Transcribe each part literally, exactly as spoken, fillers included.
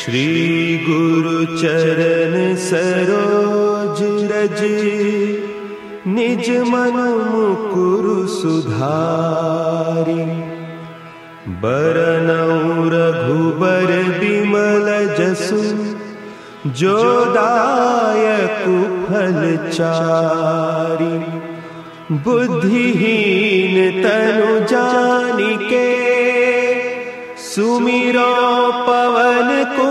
श्री गुरु चरण सरोज रज, निज मन मुकुरु सुधारि। बरनउँ रघुबर बिमल जसु, जो दायकु फल चारि। बुद्धिहीन तनु जानिके, सुमिरो पवन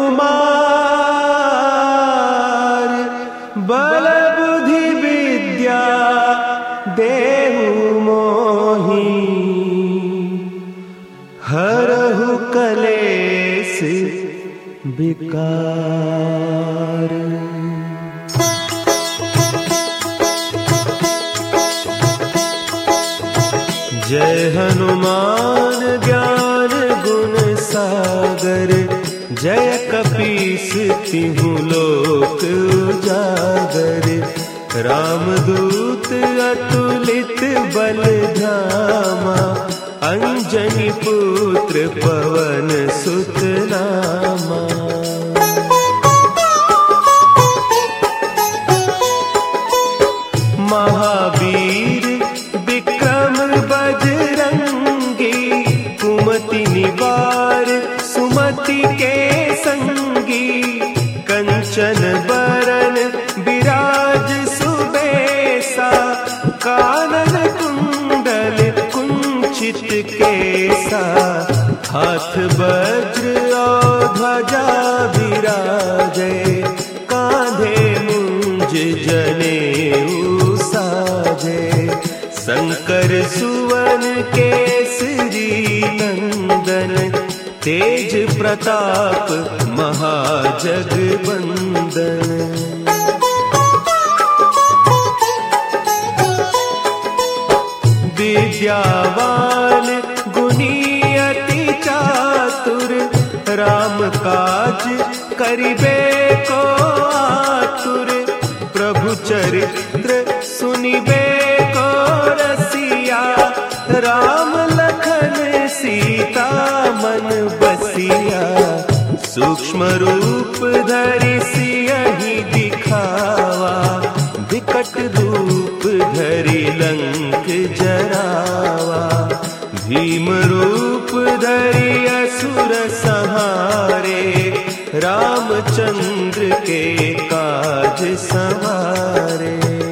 कुमार। बल बुद्धि विद्या देहु मोहि, हरहु कलेस विकार। जय हनुमान ज्ञान गुण सागर, जय कपीस तिहु लोक उजागर। रामदूत अतुलित बल धामा, अंजनी पुत्र पवन सुत नामा। महावीर विक्रम बजरंगी, कुमति निवार सुमति के संगी। कंचन बरन विराज सुबेसा, कानन कुंडल कुंचित केसा। हाथ वज्र और ध्वजा विराजे, कांधे मुंज जनेऊ साजे। शंकर सुवन केसरी नंदन, तेज प्रताप महाजगवंदन। विद्यावान गुणी अति चातुर, राम काज करिबे को आतुर। प्रभु चरित्र सुनिबे को रसिया, राम लखन सीता मन बसिया। सूक्ष्म रूप धरि सियहि दिखावा, विकट रूप धरि लंक जरावा। भीम रूप धरि असुर संहारे, रामचंद्र के काज संवारे।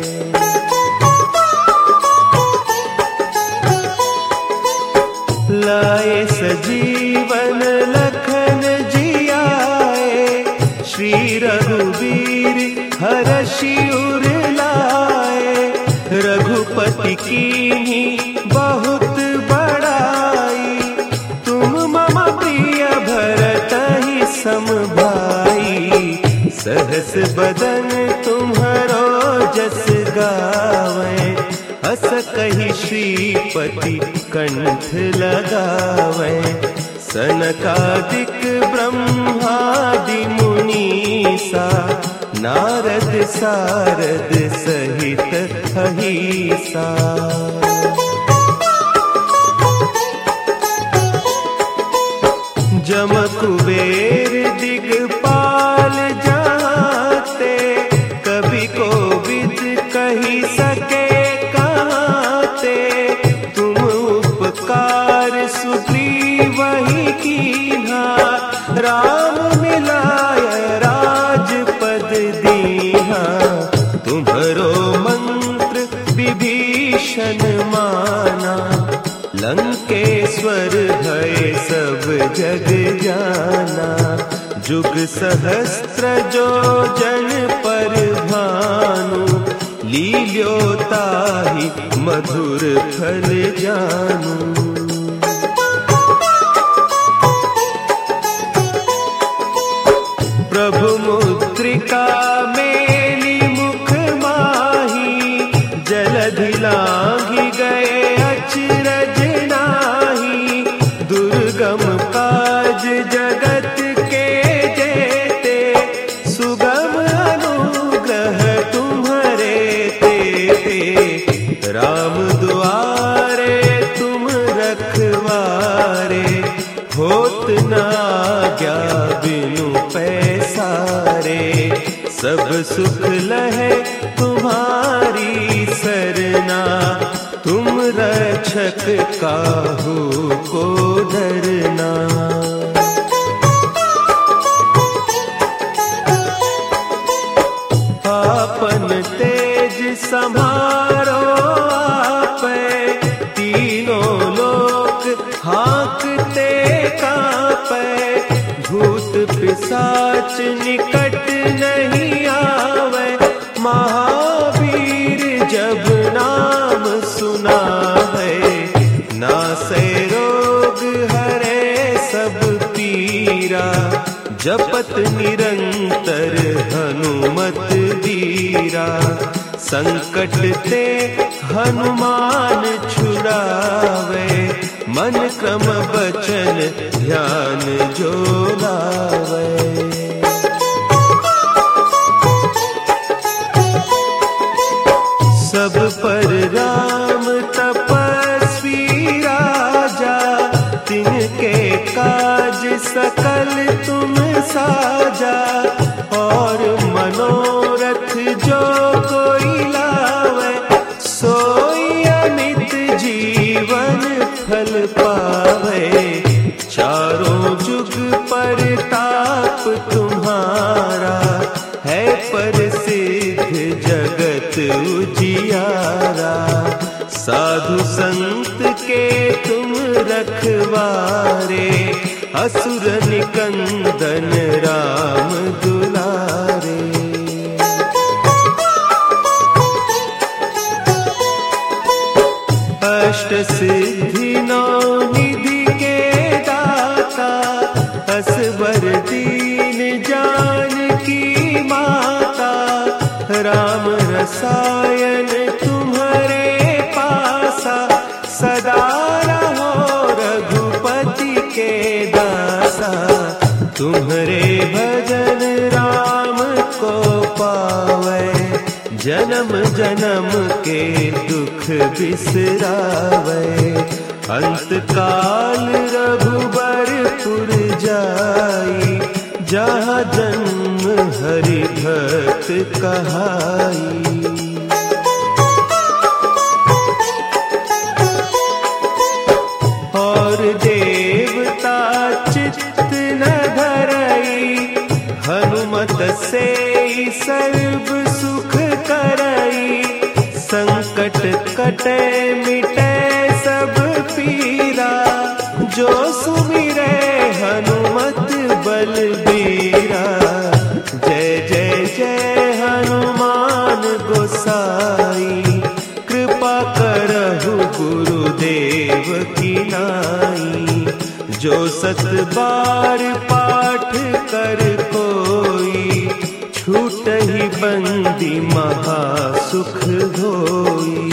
लाए सजीवन लखन जियाए, श्री रघुवीर हरषि उर लाए। रघुपति कीन्ही बहुत बड़ाई, तुम मम प्रिय भरतहि सम भाई। सहस बदन तुम्हरो जस गावै, हस कहि श्रीपति कंठ लगावै। सनकादिक ब्रह्मादि मुनीसा, नारद सारद सहित अहीसा। जम कुबेर दिगपाल जाते, कवि कोविद कहि सके कहते। तुम उपकार सुग्रीवहि कीन्हा, राम मिलाय राजपद दीन्हा। तुम्हरो मंत्र विभीषण माना, लंकेश्वर भय सब जग जाना। जुग सहस्त्र जो जन पर भानु, लील्यो ताहि मधुर फल जानू। प्रभु मुद्रिका मेली मुख माही, जलधि लांघि गए अचरज नाही। दुर्गम काज जगत के जेते, सुगम अनुग्रह तुम्हरे तेते। राम दुआरे तुम रखवारे, होत न आज्ञा बिनु पै सब सुख लहे तुम्हारी सरना, तुम रक्षक काहू को डरना। आपन तेज संभारो आपे, तीनों लोक हाँकते कांपे। भूत पिशाच निकट नहीं आवे, महावीर जब नाम सुना है। नासे रोग हरे सब पीरा, जपत निरंतर हनुमत बीरा। संकट ते हनुमान छुड़ावे, मन क्रम बचन ध्यान जो लावे। सब पर राम तपस्वी राजा, तिनके काज सकल तुम साजा। और मनोरथ जो कोई लावे, सोई अमित जीवन फल पावे। चारों जुग परताप तुम्हारा, है प्रसिद्ध जगत उजियारा। साधु संत के तुम रखवारे, असुर निकंदन राम दुलारे। अष्ट सिद्धि नौ निधि के दाता, असवर दीन जानकी माता। राम रसायन तुम्हारे पासा, सदा रहो रघुपति के दासा। तुम्हारे भजन राम को पावे, जन्म जन्म के दुख बिसरावे। अंत काल रघुबरपुर जाई, जहाँ जन्म हरि भक्त कहाई। और देवता चित्त न धरई, हनुमत से सर्व सुख करई। संकट कटे मिटे सब पीरा, जो सुमिरे हनुमत बलबीरा। जय जय जय हनुमान गोसाई, कृपा करहु गुरुदेव की नाई। जो सत बार पाठ कर कोई, छूट ही बंदी महा सुख होई।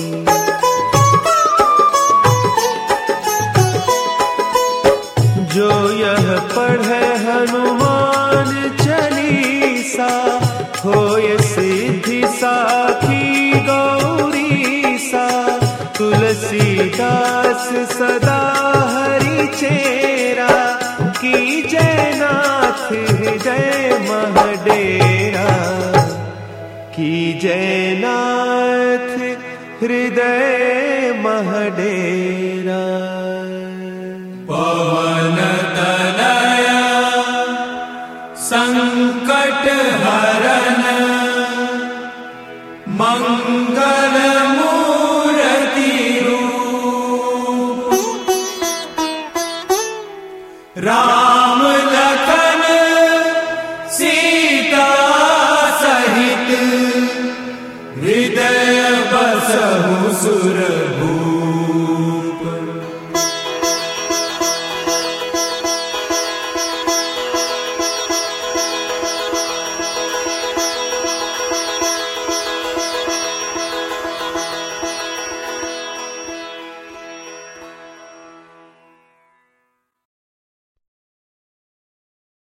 जो यह पढ़े हनुमान चालीसा, होय सिद्धि साखी गौरीसा। तुलसीदास सदा हरि चेरा, की जयनाथ हृदय महडेरा। की जयनाथ हृदय महडेरा। पवन तनया संकट हरन, मंगल मूर्ति रूप। राम लखन सीता सहित, हृदय बसहु सुरभूप।